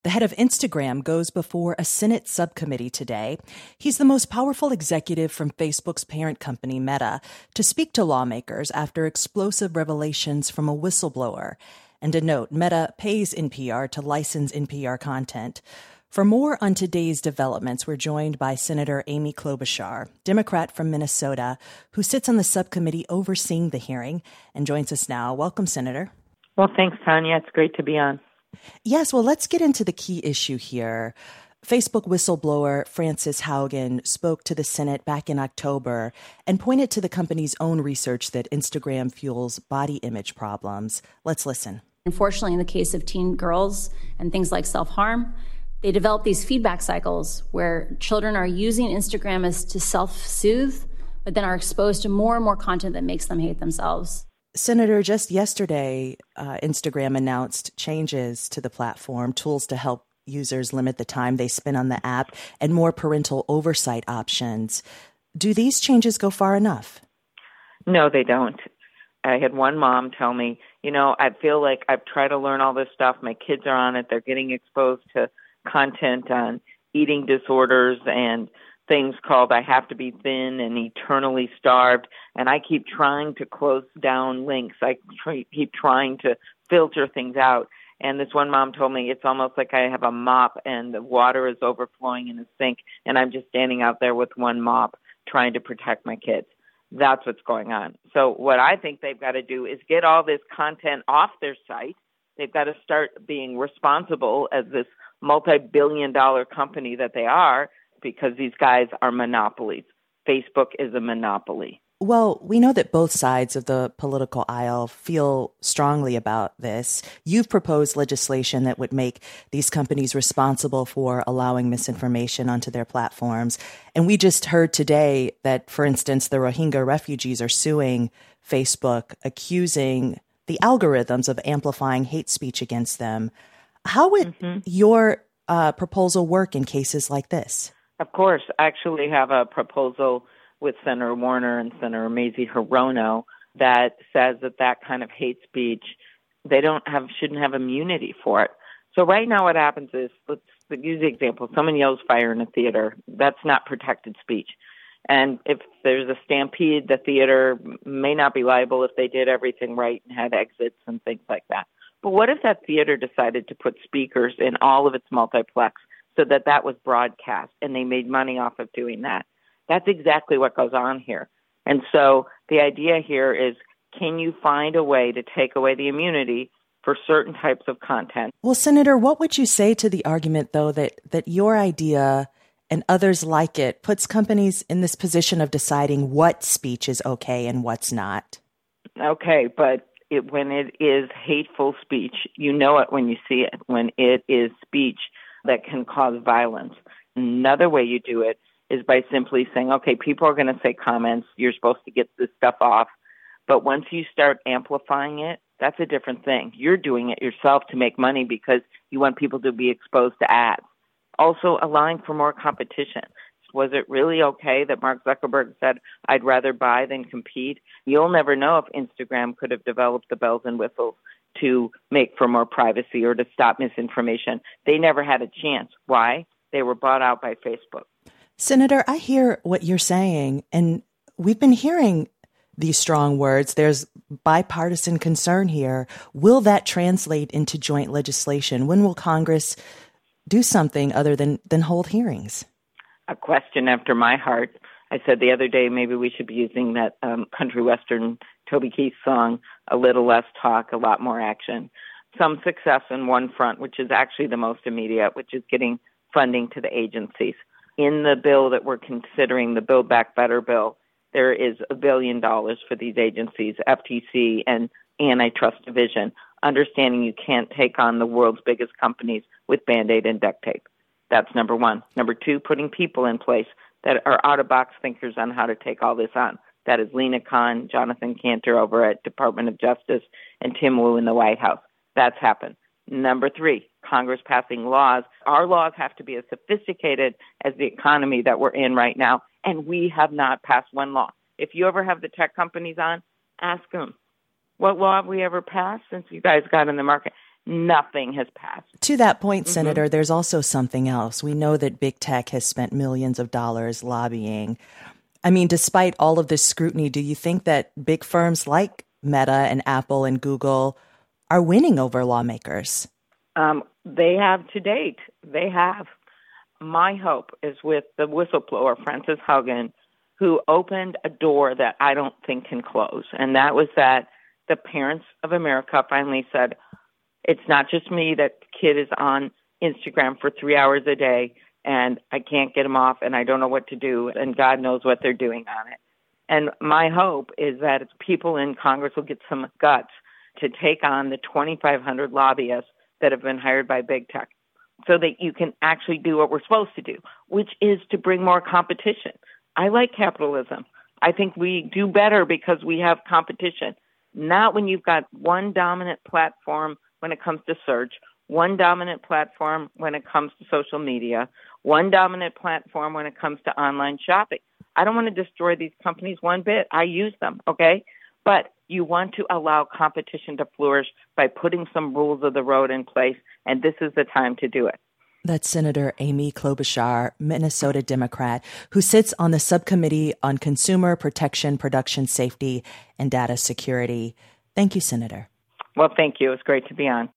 The head of Instagram goes before a Senate subcommittee today. He's the most powerful executive from Facebook's parent company, Meta, to speak to lawmakers after explosive revelations from a whistleblower. And a note, Meta pays NPR to license NPR content. For more on today's developments, we're joined by Senator Amy Klobuchar, Democrat from Minnesota, who sits on the subcommittee overseeing the hearing and joins us now. Welcome, Senator. Well, thanks, Tanya. It's great to be on. Yes, well, let's get into the key issue here. Facebook whistleblower Frances Haugen spoke to the Senate back in October and pointed to the company's own research that Instagram fuels body image problems. Let's listen. Unfortunately, in the case of teen girls and things like self-harm, they develop these feedback cycles where children are using Instagram as to self-soothe, but then are exposed to more and more content that makes them hate themselves. Senator, just yesterday, Instagram announced changes to the platform, tools to help users limit the time they spend on the app, and more parental oversight options. Do these changes go far enough? No, they don't. I had one mom tell me, I feel like I've tried to learn all this stuff. My kids are on it. They're getting exposed to content on eating disorders and things called I have to be thin and eternally starved. And I keep trying to close down links. I keep trying to filter things out. And this one mom told me it's almost like I have a mop and the water is overflowing in the sink. And I'm just standing out there with one mop trying to protect my kids. That's what's going on. So what I think they've got to do is get all this content off their site. They've got to start being responsible as this multi-billion-dollar company that they are, because these guys are monopolies. Facebook is a monopoly. Well, we know that both sides of the political aisle feel strongly about this. You've proposed legislation that would make these companies responsible for allowing misinformation onto their platforms. And we just heard today that, for instance, the Rohingya refugees are suing Facebook, accusing the algorithms of amplifying hate speech against them. How would your proposal work in cases like this? Of course. I actually have a proposal with Senator Warner and Senator Mazie Hirono that says that kind of hate speech, they shouldn't have immunity for it. So right now what happens is, let's use the example, someone yells fire in a theater. That's not protected speech. And if there's a stampede, the theater may not be liable if they did everything right and had exits and things like that. But what if that theater decided to put speakers in all of its multiplex so that was broadcast and they made money off of doing that? That's exactly what goes on here. And so the idea here is, can you find a way to take away the immunity for certain types of content? Well, Senator, what would you say to the argument, though, that your idea and others like it puts companies in this position of deciding what speech is okay and what's not? Okay, but when it is hateful speech, you know it when you see it, when it is speech that can cause violence. Another way you do it is by simply saying, okay, people are going to say comments, you're supposed to get this stuff off. But once you start amplifying it, that's a different thing. You're doing it yourself to make money because you want people to be exposed to ads. Also, allowing for more competition. Was it really okay that Mark Zuckerberg said, I'd rather buy than compete? You'll never know if Instagram could have developed the bells and whistles to make for more privacy or to stop misinformation. They never had a chance. Why? They were bought out by Facebook. Senator, I hear what you're saying, and we've been hearing these strong words. There's bipartisan concern here. Will that translate into joint legislation? When will Congress do something other than hold hearings? A question after my heart. I said the other day maybe we should be using that country western Toby Keith song, a little less talk, a lot more action. Some success in one front, which is actually the most immediate, which is getting funding to the agencies. In the bill that we're considering, the Build Back Better bill, there is $1 billion for these agencies, FTC and Antitrust Division, understanding you can't take on the world's biggest companies with Band-Aid and duct tape. That's number one. Number two, putting people in place that are out-of-box thinkers on how to take all this on. That is Lena Khan, Jonathan Cantor over at Department of Justice, and Tim Wu in the White House. That's happened. Number three, Congress passing laws. Our laws have to be as sophisticated as the economy that we're in right now, and we have not passed one law. If you ever have the tech companies on, ask them, what law have we ever passed since you guys got in the market? Nothing has passed. To that point, Senator, there's also something else. We know that big tech has spent millions of dollars lobbying. I mean, despite all of this scrutiny, do you think that big firms like Meta and Apple and Google are winning over lawmakers? They have to date. They have. My hope is with the whistleblower, Frances Haugen, who opened a door that I don't think can close. And that was that the parents of America finally said, it's not just me that kid is on Instagram for 3 hours a day and I can't get him off and I don't know what to do and God knows what they're doing on it. And my hope is that people in Congress will get some guts to take on the 2,500 lobbyists that have been hired by big tech so that you can actually do what we're supposed to do, which is to bring more competition. I like capitalism. I think we do better because we have competition, not when you've got one dominant platform when it comes to search, one dominant platform when it comes to social media, one dominant platform when it comes to online shopping. I don't want to destroy these companies one bit. I use them, okay? But you want to allow competition to flourish by putting some rules of the road in place, and this is the time to do it. That's Senator Amy Klobuchar, Minnesota Democrat, who sits on the Subcommittee on Consumer Protection, Production Safety, and Data Security. Thank you, Senator. Well, thank you. It's great to be on.